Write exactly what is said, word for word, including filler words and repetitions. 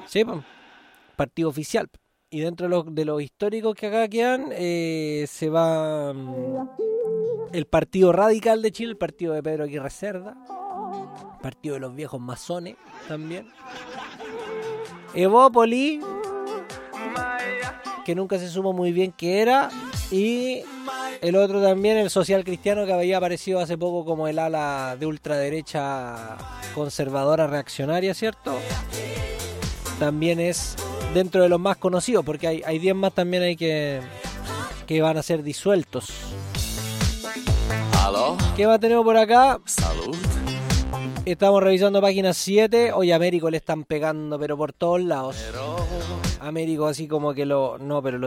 Sí, pues, partido oficial. Y dentro de los, de los históricos que acá quedan, eh, se va um, el Partido Radical de Chile, el partido de Pedro Aguirre Cerda, partido de los viejos masones también. Evópoli, que nunca se supo muy bien qué era, y el otro también, el social cristiano, que había aparecido hace poco como el ala de ultraderecha conservadora reaccionaria, ¿cierto? También es dentro de los más conocidos, porque hay, hay diez más también hay que, que van a ser disueltos. ¿Aló? ¿Qué va a tener por acá? Salud. Estamos revisando página siete. Hoy a Américo le están pegando, pero por todos lados. Américo así como que lo... No, pero lo